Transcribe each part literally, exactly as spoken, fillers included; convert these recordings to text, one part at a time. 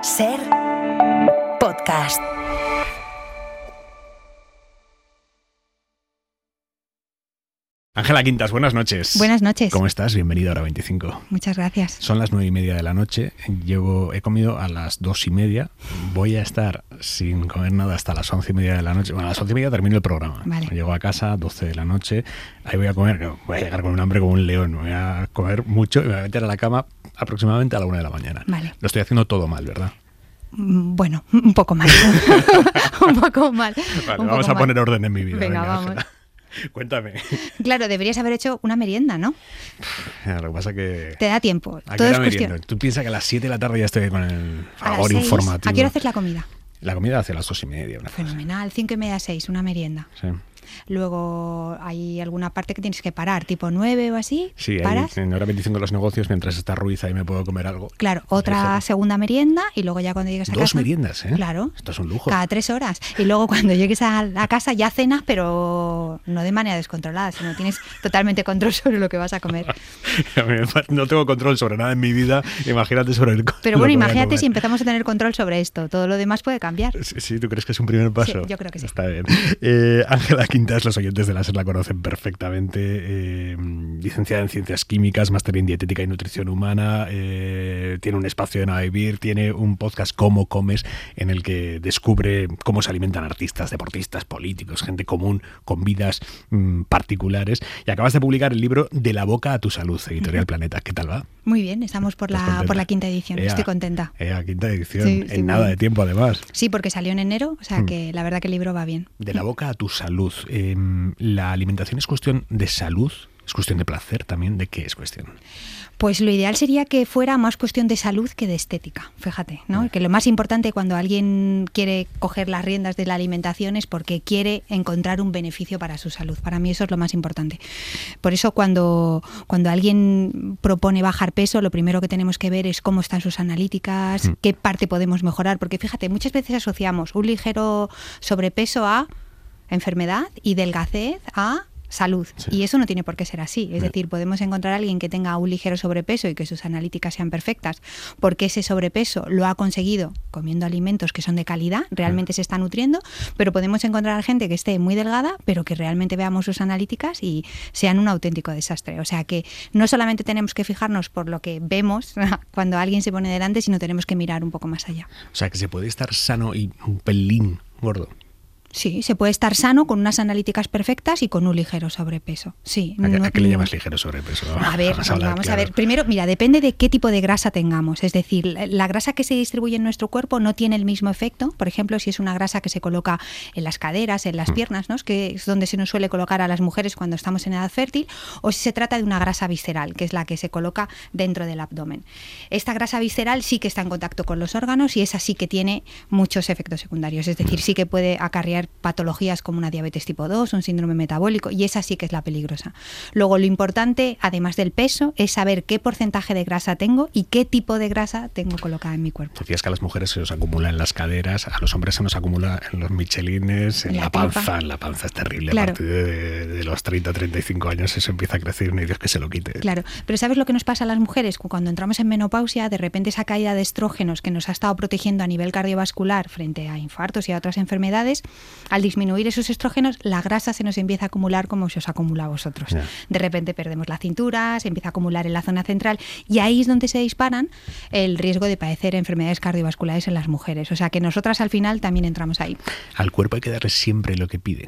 Ser podcast. Ángela Quintas, buenas noches. Buenas noches. ¿Cómo estás? Bienvenida a Hora veinticinco. Muchas gracias. Son las nueve y media de la noche. Llevo, he comido a las dos y media. Voy a estar sin comer nada hasta las once y media de la noche. Bueno, a las once y media termino el programa. Vale. Llego a casa, doce de la noche. Ahí voy a comer. Voy a llegar con un hambre como un león. Voy a comer mucho y me voy a meter a la cama aproximadamente a la una de la mañana. Vale. Lo estoy haciendo todo mal, ¿verdad? Bueno, un poco mal. un poco mal. Vale, un vamos poco a mal. poner orden en mi vida. Venga, Venga, vamos. Ángela. Cuéntame. Claro, deberías haber hecho una merienda, ¿no? Lo que pasa que... Te da tiempo. ¿A qué Todo es hora cuestión. meriendo? Tú piensas que a las siete de la tarde ya estoy con el A las favor seis, informativo. ¿a qué hora haces la comida? La comida hace las dos y media. Una cosa. Fenomenal, cinco y media, seis, una merienda. Sí, Luego hay alguna parte que tienes que parar, tipo nueve o así. sí ahí, ¿Paras? en Hora veinticinco los negocios, mientras está Ruiz ahí me puedo comer algo. Claro, otra Fíjate. segunda merienda y luego ya cuando llegues a Dos casa... meriendas, ¿eh? Claro. Esto es un lujo. Cada tres horas. Y luego cuando llegues a la casa ya cenas, pero no de manera descontrolada, sino tienes totalmente control sobre lo que vas a comer. A mí me fa- no tengo control sobre nada en mi vida, imagínate sobre el Pero lo bueno, que voy a imagínate comer. si empezamos a tener control sobre esto. Todo lo demás puede cambiar. Sí, sí, ¿tú crees que es un primer paso? Sí, yo creo que sí. Está bien. Eh, Ángela Quintas, los oyentes de la SER la conocen perfectamente. Eh, licenciada en Ciencias Químicas, máster en Dietética y Nutrición Humana. Eh, tiene un espacio en A Vivir, tiene un podcast Cómo Comes, en el que descubre cómo se alimentan artistas, deportistas, políticos, gente común, con vidas mm, particulares. Y acabas de publicar el libro De la boca a tu salud, Editorial Planeta. ¿Qué tal va? Muy bien, estamos por ¿Estás la, contenta? por la quinta edición. Ea, Estoy contenta. Ea, quinta edición, Sí, en sí, nada muy de tiempo además. Sí, porque salió en enero, o sea Mm. que la verdad que el libro va bien. De la boca a tu salud. Eh, ¿La alimentación es cuestión de salud? ¿Es cuestión de placer también? ¿De qué es cuestión? Pues lo ideal sería que fuera más cuestión de salud que de estética, fíjate, ¿no? Que lo más importante cuando alguien quiere coger las riendas de la alimentación es porque quiere encontrar un beneficio para su salud. Para mí eso es lo más importante. Por eso cuando, cuando alguien propone bajar peso, lo primero que tenemos que ver es cómo están sus analíticas, Mm. qué parte podemos mejorar, porque fíjate, muchas veces asociamos un ligero sobrepeso a enfermedad y delgacez a salud. Sí. Y eso no tiene por qué ser así. Es Bien. decir, podemos encontrar a alguien que tenga un ligero sobrepeso y que sus analíticas sean perfectas, porque ese sobrepeso lo ha conseguido comiendo alimentos que son de calidad, realmente se está nutriendo, pero podemos encontrar a gente que esté muy delgada, pero que realmente veamos sus analíticas y sean un auténtico desastre. O sea que no solamente tenemos que fijarnos por lo que vemos cuando alguien se pone delante, sino tenemos que mirar un poco más allá. O sea, que se puede estar sano y un pelín gordo. Sí, se puede estar sano con unas analíticas perfectas y con un ligero sobrepeso. Sí. ¿A qué, no- a qué le no- llamas ligero sobrepeso? A ver, Vamos vamos, hablar a claro. ver. Primero, mira, depende de qué tipo de grasa tengamos. Es decir, la, la grasa que se distribuye en nuestro cuerpo no tiene el mismo efecto. Por ejemplo, si es una grasa que se coloca en las caderas, en las piernas, ¿no? Que es donde se nos suele colocar a las mujeres cuando estamos en edad fértil, o si se trata de una grasa visceral, que es la que se coloca dentro del abdomen. Esta grasa visceral sí que está en contacto con los órganos y esa sí que tiene muchos efectos secundarios. Es decir, sí que puede acarrear patologías como una diabetes tipo dos, un síndrome metabólico, y esa sí que es la peligrosa. Luego, lo importante, además del peso, es saber qué porcentaje de grasa tengo y qué tipo de grasa tengo colocada en mi cuerpo. Decías que a las mujeres se nos acumula en las caderas, a los hombres se nos acumula en los michelines, en, En la, la panza. tripa. En la panza es terrible. Claro. A partir de, de los treinta, treinta y cinco años eso empieza a crecer, no hay Dios que se lo quite. Claro, pero ¿sabes lo que nos pasa a las mujeres? Cuando entramos en menopausia, de repente esa caída de estrógenos que nos ha estado protegiendo a nivel cardiovascular frente a infartos y a otras enfermedades, al disminuir esos estrógenos, la grasa se nos empieza a acumular como se os acumula a vosotros. Ya. De repente perdemos la cintura, se empieza a acumular en la zona central y ahí es donde se disparan el riesgo de padecer enfermedades cardiovasculares en las mujeres. O sea que nosotras al final también entramos ahí. Al cuerpo hay que darle siempre lo que pide.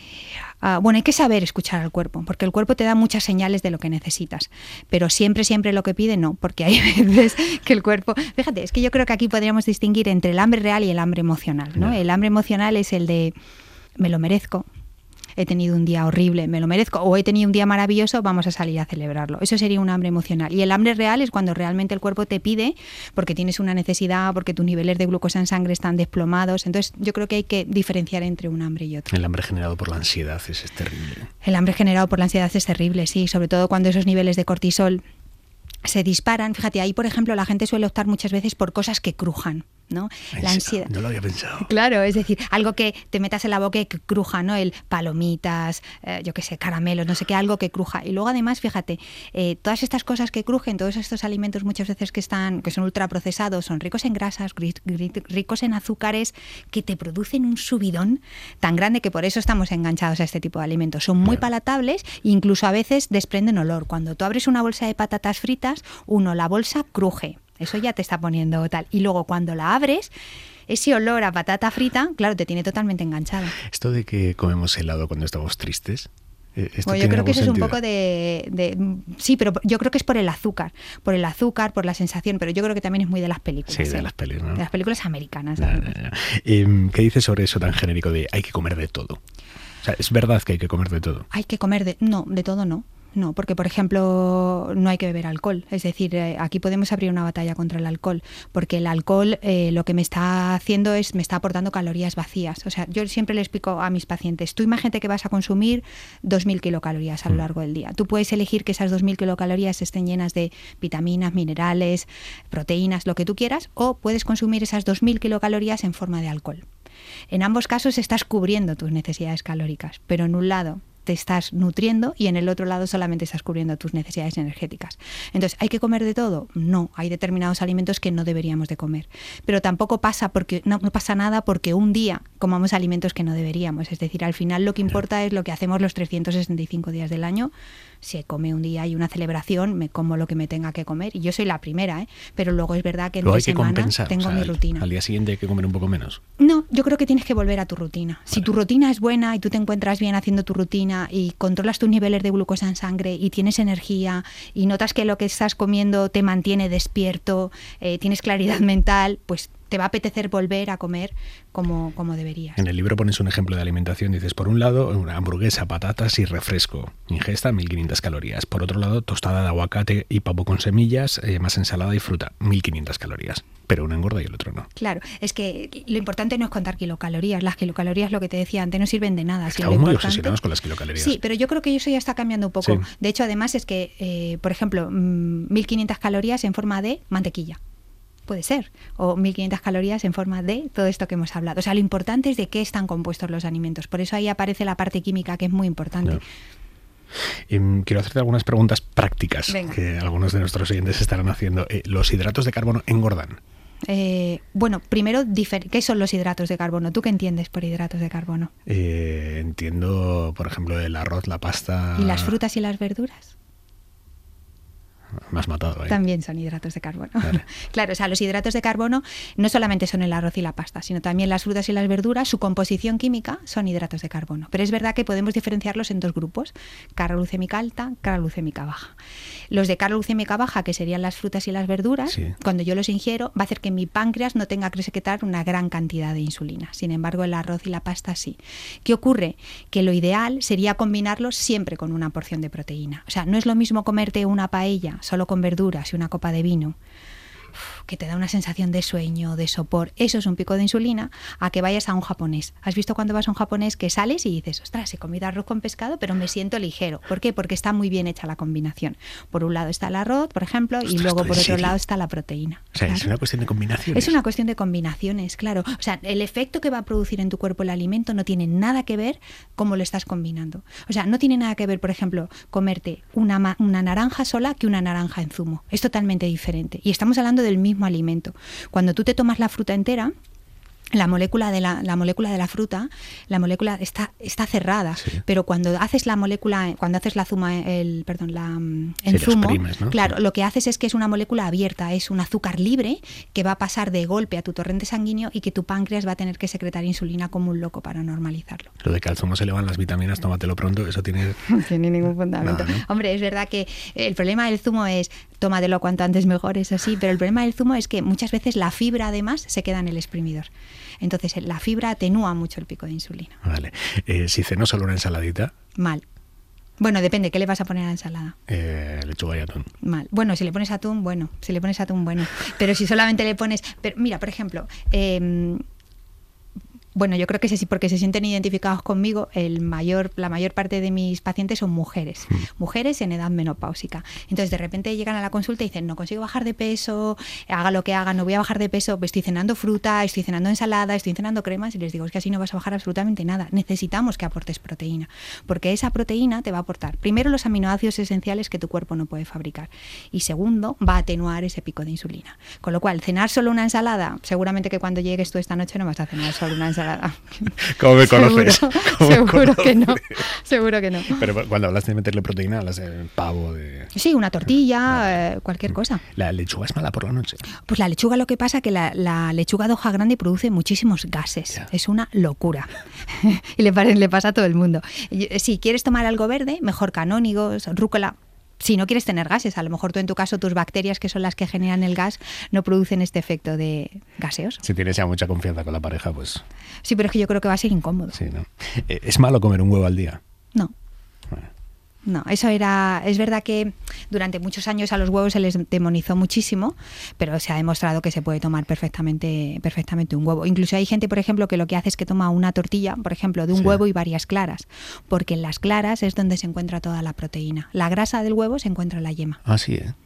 Uh, bueno, hay que saber escuchar al cuerpo, porque el cuerpo te da muchas señales de lo que necesitas, pero siempre, siempre lo que pide no, porque hay veces que el cuerpo... Fíjate, es que yo creo que aquí podríamos distinguir entre el hambre real y el hambre emocional, ¿no? Ya. El hambre emocional es el de me lo merezco, he tenido un día horrible, me lo merezco, o he tenido un día maravilloso, vamos a salir a celebrarlo. Eso sería un hambre emocional. Y el hambre real es cuando realmente el cuerpo te pide, porque tienes una necesidad, porque tus niveles de glucosa en sangre están desplomados. Entonces yo creo que hay que diferenciar entre un hambre y otro. El hambre generado por la ansiedad es, es terrible. El hambre generado por la ansiedad es terrible, sí, sobre todo cuando esos niveles de cortisol se disparan. Fíjate, ahí por ejemplo la gente suele optar muchas veces por cosas que crujan, ¿no? Ay, La sí, ansiedad. no lo había pensado. Claro, es decir, algo que te metas en la boca y que cruja, ¿no? El palomitas, eh, yo qué sé, caramelos, no sé qué, algo que cruja. Y luego además, fíjate, eh, todas estas cosas que crujen, todos estos alimentos muchas veces que están, que son ultraprocesados, son ricos en grasas, ricos en azúcares, que te producen un subidón tan grande que por eso estamos enganchados a este tipo de alimentos. Son muy palatables e incluso a veces desprenden olor. Cuando tú abres una bolsa de patatas fritas, uno, la bolsa cruje. Eso ya te está poniendo tal. Y luego cuando la abres, ese olor a patata frita, claro, te tiene totalmente enganchado. Esto de que comemos helado cuando estamos tristes, ¿esto Bueno, yo creo que eso sentido? es un poco de, de... Sí, pero yo creo que es por el azúcar. Por el azúcar, por la sensación. Pero yo creo que también es muy de las películas. Sí, de ¿eh? las películas, ¿no? De las películas americanas. Ya, ya, ya. Eh, ¿Qué dices sobre eso tan genérico de hay que comer de todo? O sea, ¿es verdad que hay que comer de todo? Hay que comer de... No, de todo no. No, porque por ejemplo no hay que beber alcohol. Es decir, eh, aquí podemos abrir una batalla contra el alcohol, porque el alcohol eh, lo que me está haciendo es, me está aportando calorías vacías. O sea, yo siempre le explico a mis pacientes, tú imagínate que vas a consumir dos mil kilocalorías a lo largo del día. Tú puedes elegir que esas dos mil kilocalorías estén llenas de vitaminas, minerales, proteínas, lo que tú quieras, o puedes consumir esas dos mil kilocalorías en forma de alcohol. En ambos casos estás cubriendo tus necesidades calóricas, pero en un lado te estás nutriendo y en el otro lado solamente estás cubriendo tus necesidades energéticas. Entonces, ¿hay que comer de todo? No, hay determinados alimentos que no deberíamos de comer. Pero tampoco pasa porque no, no pasa nada porque un día comamos alimentos que no deberíamos. Es decir, al final lo que importa es lo que hacemos los trescientos sesenta y cinco días del año. Se come un día y una celebración, me como lo que me tenga que comer. Y yo soy la primera, ¿eh? Pero luego es verdad que Luego entre hay que semana compensar, tengo o sea, mi rutina. Al día siguiente hay que comer un poco menos. No, yo creo que tienes que volver a tu rutina. Si tu rutina es buena y tú te encuentras bien haciendo tu rutina y controlas tus niveles de glucosa en sangre y tienes energía y notas que lo que estás comiendo te mantiene despierto, eh, tienes claridad mental, pues te va a apetecer volver a comer como, como deberías. En el libro pones un ejemplo de alimentación. Dices, por un lado, una hamburguesa, patatas y refresco. Ingesta, mil quinientas calorías. Por otro lado, tostada de aguacate y pavo con semillas, eh, más ensalada y fruta, mil quinientas calorías. Pero uno engorda y el otro no. Claro, es que lo importante no es contar kilocalorías. Las kilocalorías, lo que te decía antes, no sirven de nada. Estamos muy obsesionados con las kilocalorías. Sí, pero yo creo que eso ya está cambiando un poco. Sí. De hecho, además es que, eh, por ejemplo, mil quinientas calorías en forma de mantequilla. Puede ser, o mil quinientas calorías en forma de todo esto que hemos hablado. O sea, lo importante es de qué están compuestos los alimentos. Por eso ahí aparece la parte química, que es muy importante. No. Eh, quiero hacerte algunas preguntas prácticas. Venga. Que algunos de nuestros oyentes estarán haciendo. Eh, ¿Los hidratos de carbono engordan? Eh, bueno, primero, ¿qué son los hidratos de carbono? ¿Tú qué entiendes por hidratos de carbono? Eh, entiendo, por ejemplo, el arroz, la pasta... ¿Y las frutas y las verduras? Me has matado ahí. También son hidratos de carbono. Vale. Claro, o sea, los hidratos de carbono no solamente son el arroz y la pasta, sino también las frutas y las verduras, su composición química son hidratos de carbono. Pero es verdad que podemos diferenciarlos en dos grupos, carga glucémica alta, carga glucémica baja. Los de carga glucémica baja, que serían las frutas y las verduras, sí. Cuando yo los ingiero, va a hacer que mi páncreas no tenga que secretar una gran cantidad de insulina. Sin embargo, el arroz y la pasta sí. ¿Qué ocurre? Que lo ideal sería combinarlos siempre con una porción de proteína. O sea, no es lo mismo comerte una paella solo con verduras y una copa de vino, que te da una sensación de sueño, de sopor, eso es un pico de insulina, a que vayas a un japonés. ¿Has visto cuando vas a un japonés que sales y dices, ostras, he comido arroz con pescado, pero me siento ligero? ¿Por qué? Porque está muy bien hecha la combinación. Por un lado está el arroz, por ejemplo, ostras, y luego por otro serio? lado está la proteína. O sea, ¿claro? Es una cuestión de combinaciones. Es una cuestión de combinaciones, claro. O sea, el efecto que va a producir en tu cuerpo el alimento no tiene nada que ver cómo lo estás combinando. O sea, no tiene nada que ver, por ejemplo, comerte una, una naranja sola que una naranja en zumo. Es totalmente diferente. Y estamos hablando del mismo alimento. Cuando tú te tomas la fruta entera, la molécula de la, la molécula de la fruta, la molécula está, está cerrada, sí. Pero cuando haces la molécula, cuando haces la zuma, el, perdón, la en sí, zumo, primes, ¿no? Claro, sí. Lo que haces es que es una molécula abierta, es un azúcar libre que va a pasar de golpe a tu torrente sanguíneo y que tu páncreas va a tener que secretar insulina como un loco para normalizarlo. Lo de que al zumo se elevan las vitaminas, tómatelo pronto, eso tiene... No tiene ningún fundamento. Nada, ¿no? Hombre, es verdad que el problema del zumo es, tómatelo cuanto antes mejor, eso sí, pero el problema del zumo es que muchas veces la fibra además se queda en el exprimidor. Entonces la fibra atenúa mucho el pico de insulina. Vale. Eh, si ceno solo una ensaladita... Mal. Bueno, depende, ¿qué le vas a poner a la ensalada? Eh, lechuga y atún. Mal. Bueno, si le pones atún, bueno. Si le pones atún, bueno. Pero si solamente le pones... Pero mira, por ejemplo... Eh, Bueno, yo creo que sí, porque se sienten identificados conmigo. El mayor, la mayor parte de mis pacientes son mujeres, mm. mujeres en edad menopáusica. Entonces, de repente llegan a la consulta y dicen, no consigo bajar de peso, haga lo que haga, no voy a bajar de peso, estoy cenando fruta, estoy cenando ensalada, estoy cenando cremas, y les digo, es que así no vas a bajar absolutamente nada. Necesitamos que aportes proteína, porque esa proteína te va a aportar, primero, los aminoácidos esenciales que tu cuerpo no puede fabricar, y segundo, va a atenuar ese pico de insulina. Con lo cual, cenar solo una ensalada, seguramente que cuando llegues tú esta noche no vas a cenar solo una ensalada. ¿Cómo me conoces? Seguro, ¿Cómo seguro me conoces? que no. Seguro que no. Pero cuando hablas de meterle proteína, hablas de pavo, de... Sí, una tortilla, eh, cualquier cosa. ¿La lechuga es mala por la noche? Pues la lechuga, lo que pasa es que la, la lechuga de hoja grande produce muchísimos gases. Ya. Es una locura. Y le, le pasa a todo el mundo. Si quieres tomar algo verde, mejor canónigos, rúcula. Si no quieres tener gases, a lo mejor tú en tu caso tus bacterias, que son las que generan el gas, no producen este efecto de gaseos. Si tienes ya mucha confianza con la pareja, pues... Sí, pero es que yo creo que va a ser incómodo. Sí, ¿no? ¿Es malo comer un huevo al día? No. Bueno. No, eso era... Es verdad que durante muchos años a los huevos se les demonizó muchísimo, pero se ha demostrado que se puede tomar perfectamente, perfectamente un huevo. Incluso hay gente, por ejemplo, que lo que hace es que toma una tortilla, por ejemplo, de un sí. huevo y varias claras, porque en las claras es donde se encuentra toda la proteína. La grasa del huevo se encuentra en la yema. Ah, sí, ¿eh?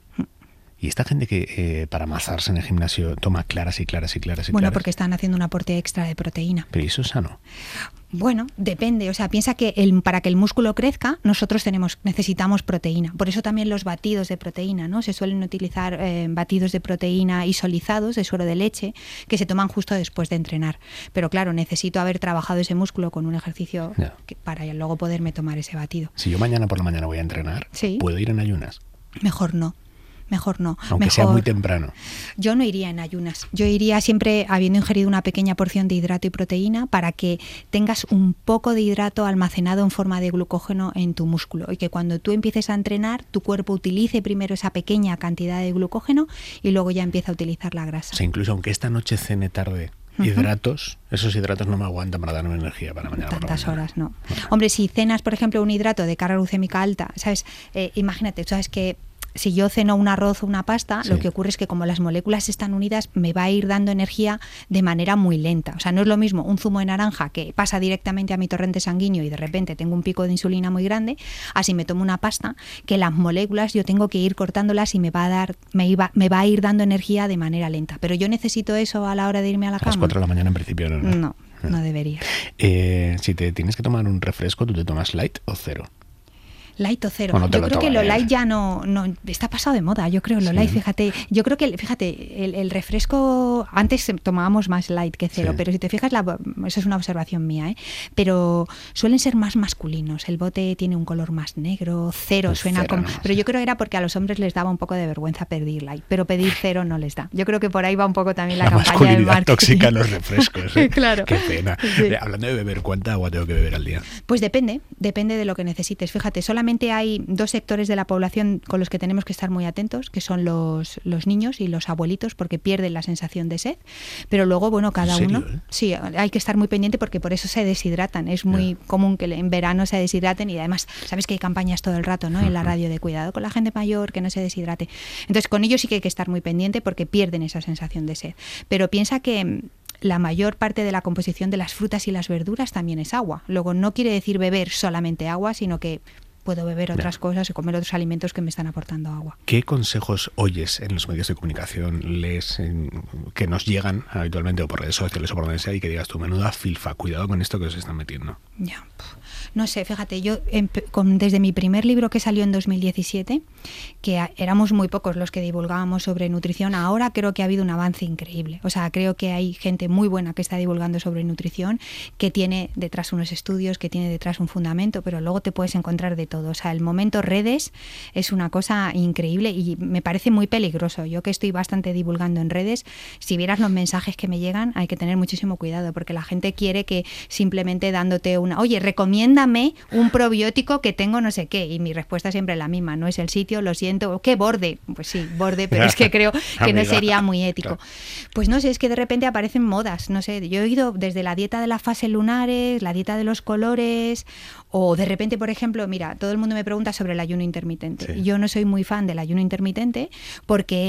Y esta gente que eh, para amasarse en el gimnasio toma claras y claras y claras y bueno, claras. porque están haciendo un aporte extra de proteína. Pero eso es sano. Bueno, depende. O sea, piensa que el, para que el músculo crezca, nosotros tenemos, necesitamos proteína. Por eso también los batidos de proteína, ¿no? Se suelen utilizar eh, batidos de proteína isolizados de suero de leche que se toman justo después de entrenar. Pero claro, necesito haber trabajado ese músculo con un ejercicio que, para luego poderme tomar ese batido. Si yo mañana por la mañana voy a entrenar, ¿sí? ¿Puedo ir en ayunas? Mejor no. Mejor no. Aunque Mejor, sea muy temprano. Yo no iría en ayunas. Yo iría siempre habiendo ingerido una pequeña porción de hidrato y proteína para que tengas un poco de hidrato almacenado en forma de glucógeno en tu músculo y que cuando tú empieces a entrenar, tu cuerpo utilice primero esa pequeña cantidad de glucógeno y luego ya empieza a utilizar la grasa. O sea, incluso aunque esta noche cene tarde, hidratos, uh-huh. esos hidratos no me aguantan para darme energía para mañana. Tantas por la horas, no. no. Hombre, si cenas, por ejemplo, un hidrato de carga glucémica alta, ¿sabes? Eh, imagínate, sabes que si yo ceno un arroz o una pasta, sí. lo que ocurre es que como las moléculas están unidas, me va a ir dando energía de manera muy lenta. O sea, no es lo mismo un zumo de naranja que pasa directamente a mi torrente sanguíneo y de repente tengo un pico de insulina muy grande, así me tomo una pasta, que las moléculas yo tengo que ir cortándolas y me va a dar, me iba, me va a ir dando energía de manera lenta. Pero yo necesito eso a la hora de irme a la a cama. A las cuatro de la mañana en principio no. No, no, no debería. Eh, si te tienes que tomar un refresco, ¿tú te tomas light o cero? Light o cero. O no yo lo creo que lo bien. light ya no, no está pasado de moda. Yo creo lo sí. light, fíjate, yo creo que fíjate el, el refresco antes tomábamos más light que cero, sí. pero si te fijas, la, eso es una observación mía, ¿eh? Pero suelen ser más masculinos. El bote tiene un color más negro, cero el suena cero, como, no, pero sí. yo creo que era porque a los hombres les daba un poco de vergüenza pedir light, pero pedir cero no les da. Yo creo que por ahí va un poco también la, la campaña del marketing. Tóxica en los refrescos. ¿eh? Claro. Qué pena. Sí. Hablando de beber, ¿cuánta agua tengo que beber al día? Pues depende, depende de lo que necesites. Fíjate, solamente hay dos sectores de la población con los que tenemos que estar muy atentos, que son los, los niños y los abuelitos, porque pierden la sensación de sed, pero luego, bueno, cada ¿En serio, uno... eh? Sí, hay que estar muy pendiente porque por eso se deshidratan. Es muy yeah. común que en verano se deshidraten y además, sabes que hay campañas todo el rato, ¿no? En la radio de cuidado con la gente mayor, que no se deshidrate. Entonces, con ellos sí que hay que estar muy pendiente porque pierden esa sensación de sed. Pero piensa que la mayor parte de la composición de las frutas y las verduras también es agua. Luego, no quiere decir beber solamente agua, sino que puedo beber otras cosas y comer otros alimentos que me están aportando agua. ¿Qué consejos oyes en los medios de comunicación, lees, en, que nos llegan habitualmente o por redes sociales o por donde sea y que digas tú, menuda filfa, cuidado con esto que os están metiendo? Ya, no sé, fíjate, yo con, desde mi primer libro que salió en dos mil diecisiete, que a, éramos muy pocos los que divulgábamos sobre nutrición, ahora creo que ha habido un avance increíble. O sea, creo que hay gente muy buena que está divulgando sobre nutrición, que tiene detrás unos estudios, que tiene detrás un fundamento, pero luego te puedes encontrar de todo. O sea, el momento redes es una cosa increíble y me parece muy peligroso. Yo que estoy bastante divulgando en redes, si vieras los mensajes que me llegan, hay que tener muchísimo cuidado porque la gente quiere que simplemente dándote una, oye, recomiéndame un probiótico que tengo no sé qué, y mi respuesta siempre es la misma, no es el sitio, lo siento, ¿qué borde? Pues sí, borde, pero es que creo que no sería muy ético. Pues no sé, es que de repente aparecen modas, no sé, yo he oído desde la dieta de las fases lunares, la dieta de los colores, o de repente, por ejemplo, mira, todo el mundo me pregunta sobre el ayuno intermitente. Sí. Yo no soy muy fan del ayuno intermitente porque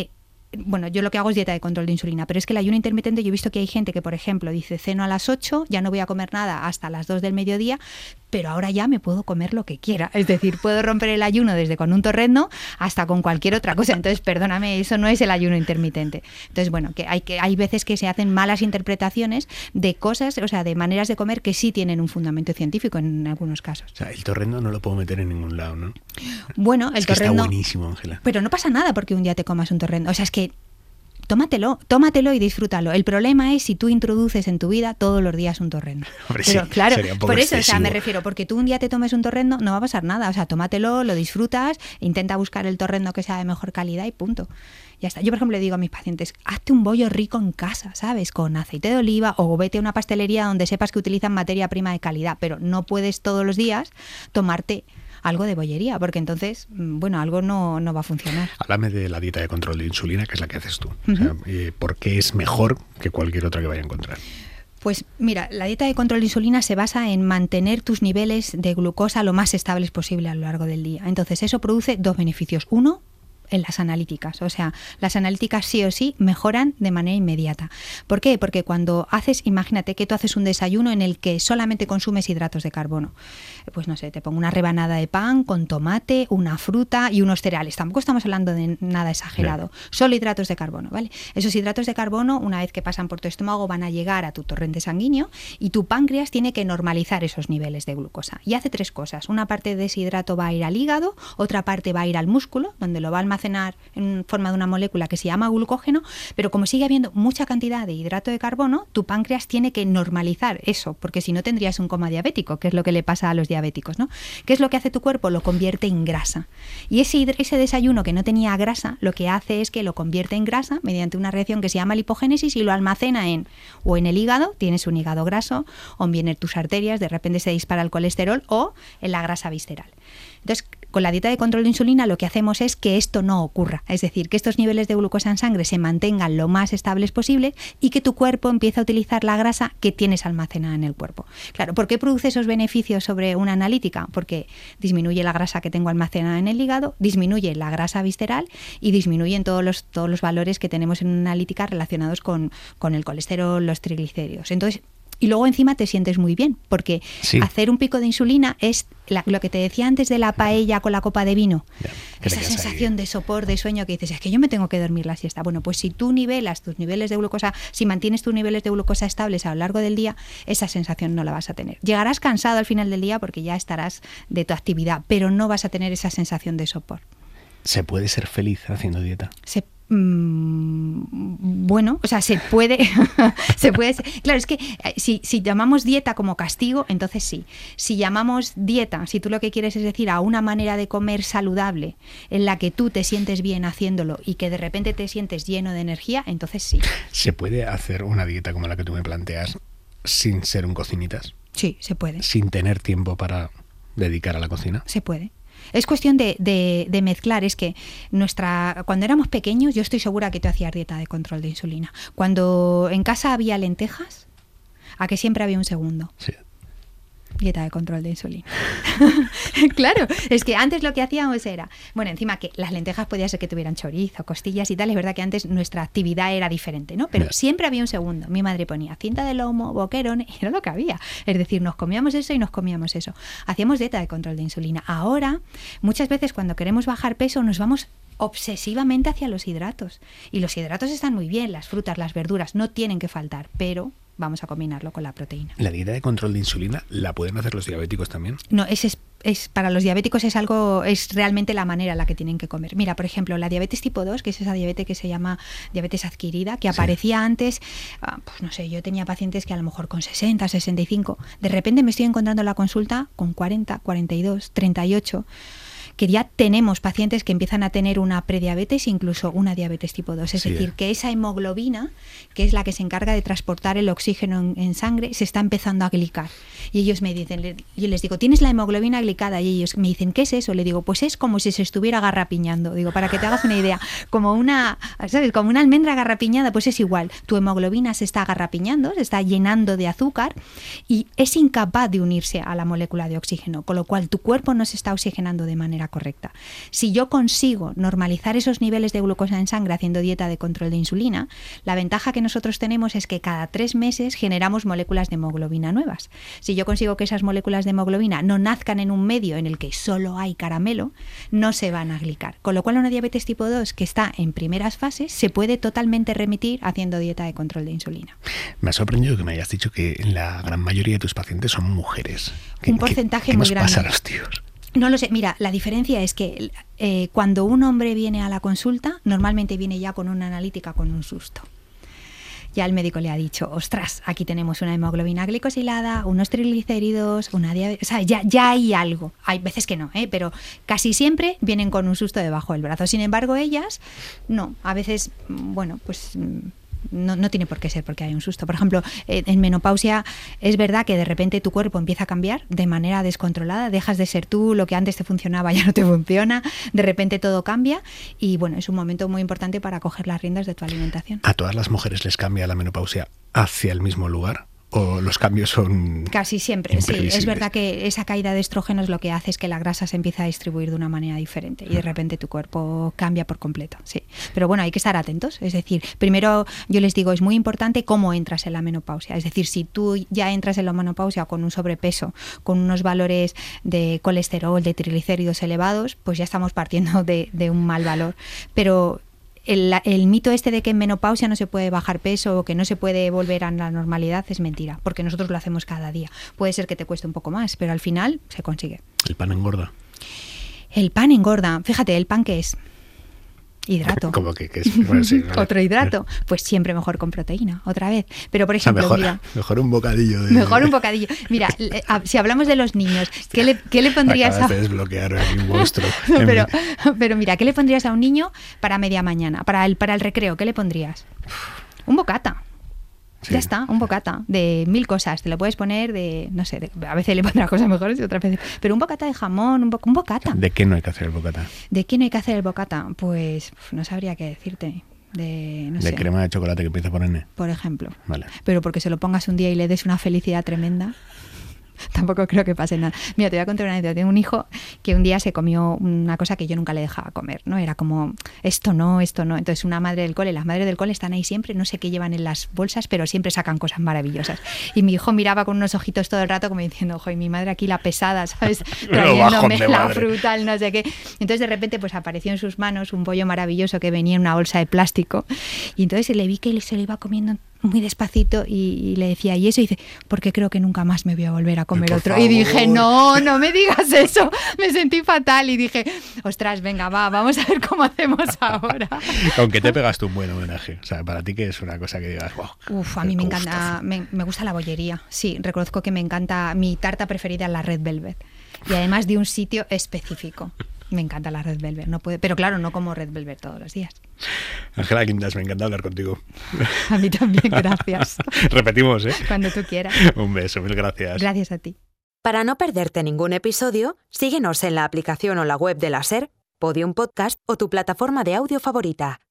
bueno, yo lo que hago es dieta de control de insulina, pero es que el ayuno intermitente yo he visto que hay gente que, por ejemplo, dice ceno a las ocho, ya no voy a comer nada hasta las dos del mediodía, pero ahora ya me puedo comer lo que quiera. Es decir, puedo romper el ayuno desde con un torrezno hasta con cualquier otra cosa. Entonces, perdóname, eso no es el ayuno intermitente. Entonces, bueno, que hay, que hay veces que se hacen malas interpretaciones de cosas, o sea, de maneras de comer que sí tienen un fundamento científico en algunos casos. O sea, el torrezno no lo puedo meter en ningún lado, ¿no? Bueno, el es que torrezno... está buenísimo, Ángela. Pero no pasa nada porque un día te comas un torrezno. O sea, es que tómatelo, tómatelo y disfrútalo. El problema es si tú introduces en tu vida todos los días un torrezno. Hombre, Pero sí, claro, sería un poco por eso, excesivo. o sea, me refiero, porque tú un día te tomes un torrezno, no va a pasar nada. O sea, tómatelo, lo disfrutas, intenta buscar el torrezno que sea de mejor calidad y punto. Ya está. Yo, por ejemplo, le digo a mis pacientes, hazte un bollo rico en casa, ¿sabes? Con aceite de oliva, o vete a una pastelería donde sepas que utilizan materia prima de calidad, pero no puedes todos los días tomarte algo de bollería, porque entonces, bueno, algo no, no va a funcionar. Háblame de la dieta de control de insulina, que es la que haces tú. Uh-huh. O sea, eh, ¿por qué es mejor que cualquier otra que vaya a encontrar? Pues mira, la dieta de control de insulina se basa en mantener tus niveles de glucosa lo más estables posible a lo largo del día. Entonces eso produce dos beneficios. Uno, en las analíticas, o sea, las analíticas sí o sí mejoran de manera inmediata. ¿Por qué? Porque cuando haces, imagínate que tú haces un desayuno en el que solamente consumes hidratos de carbono, pues no sé, te pongo una rebanada de pan con tomate, una fruta y unos cereales. Tampoco estamos hablando de nada exagerado, sí. Solo hidratos de carbono, ¿vale? Esos hidratos de carbono, una vez que pasan por tu estómago, van a llegar a tu torrente sanguíneo y tu páncreas tiene que normalizar esos niveles de glucosa. Y hace tres cosas. Una parte de ese hidrato va a ir al hígado, otra parte va a ir al músculo, donde lo va a almacenar en forma de una molécula que se llama glucógeno, pero como sigue habiendo mucha cantidad de hidrato de carbono, tu páncreas tiene que normalizar eso, porque si no tendrías un coma diabético, que es lo que le pasa a los diabéticos, ¿no? ¿Qué es lo que hace tu cuerpo? Lo convierte en grasa. Y ese, ese desayuno que no tenía grasa, lo que hace es que lo convierte en grasa mediante una reacción que se llama lipogénesis y lo almacena en, o en el hígado, tienes un hígado graso, o bien en tus arterias, de repente se dispara el colesterol, o en la grasa visceral. Entonces, con la dieta de control de insulina lo que hacemos es que esto no ocurra, es decir, que estos niveles de glucosa en sangre se mantengan lo más estables posible y que tu cuerpo empiece a utilizar la grasa que tienes almacenada en el cuerpo. Claro, ¿por qué produce esos beneficios sobre una analítica? Porque disminuye la grasa que tengo almacenada en el hígado, disminuye la grasa visceral y disminuyen todos los, todos los valores que tenemos en una analítica relacionados con, con el colesterol, los triglicéridos. Entonces, y luego encima te sientes muy bien, porque sí. Hacer un pico de insulina es la, lo que te decía antes de la paella con la copa de vino. Ya, esa sensación ahí de sopor, de sueño que dices, es que yo me tengo que dormir la siesta. Bueno, pues si tú nivelas tus niveles de glucosa, si mantienes tus niveles de glucosa estables a lo largo del día, esa sensación no la vas a tener. Llegarás cansado al final del día porque ya estarás de tu actividad, pero no vas a tener esa sensación de sopor. ¿Se puede ser feliz haciendo dieta? Se Bueno, o sea, se puede, se puede, claro, es que si, si llamamos dieta como castigo, entonces sí. Si llamamos dieta, si tú lo que quieres es decir a una manera de comer saludable en la que tú te sientes bien haciéndolo y que de repente te sientes lleno de energía, entonces sí. ¿Se puede hacer una dieta como la que tú me planteas sin ser un cocinitas? Sí, se puede. ¿Sin tener tiempo para dedicar a la cocina? Se puede. Es cuestión de, de, de mezclar. Es que nuestra cuando éramos pequeños, yo estoy segura que tú hacías dieta de control de insulina. Cuando en casa había lentejas, a que siempre había un segundo. Sí. Dieta de control de insulina. Claro, es que antes lo que hacíamos era, bueno, encima que las lentejas podía ser que tuvieran chorizo, costillas y tal, es verdad que antes nuestra actividad era diferente, ¿no? Pero yeah. Siempre había un segundo. Mi madre ponía cinta de lomo, boquerón, y era lo que había. Es decir, nos comíamos eso y nos comíamos eso. Hacíamos dieta de control de insulina. Ahora, muchas veces cuando queremos bajar peso, nos vamos obsesivamente hacia los hidratos. Y los hidratos están muy bien, las frutas, las verduras, no tienen que faltar, pero vamos a combinarlo con la proteína. ¿La dieta de control de insulina la pueden hacer los diabéticos también? No, ese es, es para los diabéticos es algo, es realmente la manera en la que tienen que comer. Mira, por ejemplo, la diabetes tipo dos, que es esa diabetes que se llama diabetes adquirida, que aparecía sí. antes, pues no sé, yo tenía pacientes que a lo mejor con sesenta, sesenta y cinco, de repente me estoy encontrando en la consulta con cuarenta, cuarenta y dos, treinta y ocho, que ya tenemos pacientes que empiezan a tener una prediabetes, incluso una diabetes tipo dos. Es sí, decir, eh. que esa hemoglobina, que es la que se encarga de transportar el oxígeno en, en sangre, se está empezando a glicar. Y ellos me dicen, yo les digo, ¿tienes la hemoglobina glicada? Y ellos me dicen, ¿qué es eso? Le digo, pues es como si se estuviera garrapiñando. Digo, para que te hagas una idea, como una, ¿sabes? Como una almendra garrapiñada, pues es igual. Tu hemoglobina se está garrapiñando, se está llenando de azúcar y es incapaz de unirse a la molécula de oxígeno, con lo cual tu cuerpo no se está oxigenando de manera manera correcta. Si yo consigo normalizar esos niveles de glucosa en sangre haciendo dieta de control de insulina, la ventaja que nosotros tenemos es que cada tres meses generamos moléculas de hemoglobina nuevas. Si yo consigo que esas moléculas de hemoglobina no nazcan en un medio en el que solo hay caramelo, no se van a glicar. Con lo cual una diabetes tipo dos que está en primeras fases se puede totalmente remitir haciendo dieta de control de insulina. Me ha sorprendido que me hayas dicho que la gran mayoría de tus pacientes son mujeres. Un porcentaje ¿Qué, qué muy nos grande. pasa a los tíos? No lo sé. Mira, la diferencia es que eh, cuando un hombre viene a la consulta, normalmente viene ya con una analítica, con un susto. Ya el médico le ha dicho, ostras, aquí tenemos una hemoglobina glicosilada, unos triglicéridos, una diabetes... O sea, ya, ya hay algo. Hay veces que no, ¿eh? Pero casi siempre vienen con un susto debajo del brazo. Sin embargo, ellas, no. A veces, bueno, pues... No, no tiene por qué ser porque hay un susto. Por ejemplo, eh, en menopausia es verdad que de repente tu cuerpo empieza a cambiar de manera descontrolada, dejas de ser tú, lo que antes te funcionaba ya no te funciona, de repente todo cambia y bueno, es un momento muy importante para coger las riendas de tu alimentación. ¿A todas las mujeres les cambia la menopausia hacia el mismo lugar? ¿O los cambios son casi siempre? Sí, es verdad que esa caída de estrógenos lo que hace es que la grasa se empieza a distribuir de una manera diferente y de repente tu cuerpo cambia por completo. Sí, pero bueno, hay que estar atentos. Es decir, primero yo les digo, es muy importante cómo entras en la menopausia. Es decir, si tú ya entras en la menopausia con un sobrepeso, con unos valores de colesterol, de triglicéridos elevados, pues ya estamos partiendo de, de un mal valor. Pero El, el mito este de que en menopausia no se puede bajar peso o que no se puede volver a la normalidad es mentira, porque nosotros lo hacemos cada día. Puede ser que te cueste un poco más, pero al final se consigue. ¿El pan engorda? El pan engorda. Fíjate, ¿el pan qué es? Hidrato. ¿Cómo que, que es? Bueno, sí, vale. Otro hidrato. Pues siempre mejor con proteína, otra vez. Pero por ejemplo, o sea, mejor, mira, mejor un bocadillo. De... Mejor un bocadillo. Mira, si hablamos de los niños, ¿qué le, qué le pondrías Acabas a... de desbloquear un monstruo. No, pero, pero mira, ¿qué le pondrías a un niño para media mañana? Para el, para el recreo, ¿qué le pondrías? Un bocata. Sí. Ya está, un bocata de mil cosas. Te lo puedes poner de, no sé, de, a veces le pondrás cosas mejores y otras veces. Pero un bocata de jamón, un, bo, un bocata. ¿De qué no hay que hacer el bocata? ¿De qué no hay que hacer el bocata? Pues no sabría qué decirte. De, no de sé. crema de chocolate que empieza por N. Por ejemplo. Vale. Pero porque se lo pongas un día y le des una felicidad tremenda. Tampoco creo que pase nada. Mira, te voy a contar una anécdota. Tengo un hijo que un día se comió una cosa que yo nunca le dejaba comer, ¿no? Era como, esto no, esto no. Entonces una madre del cole, las madres del cole están ahí siempre, no sé qué llevan en las bolsas, pero siempre sacan cosas maravillosas. Y mi hijo miraba con unos ojitos todo el rato como diciendo, ojo, y mi madre aquí la pesada, ¿sabes? Trayéndome la madre. Fruta, el no sé qué. Entonces de repente pues apareció en sus manos un bollo maravilloso que venía en una bolsa de plástico y entonces le vi que se lo iba comiendo muy despacito y, y le decía, y eso, y dice, porque creo que nunca más me voy a volver a comer otro. Favor. Y dije, no, no me digas eso. Me sentí fatal y dije, ostras, venga, va, vamos a ver cómo hacemos ahora. Aunque te pegaste un buen homenaje. O sea, para ti que es una cosa que digas, wow. Uf, a mí me encanta, me, me gusta la bollería. Sí, reconozco que me encanta, mi tarta preferida es la Red Velvet. Y además de un sitio específico. Me encanta la Red Velvet, no puede, pero claro, no como Red Velvet todos los días. Ángela Quintas, me encanta hablar contigo. A mí también, gracias. Repetimos, ¿eh? Cuando tú quieras. Un beso, mil gracias. Gracias a ti. Para no perderte ningún episodio, síguenos en la aplicación o la web de la SER, Podium Podcast o tu plataforma de audio favorita.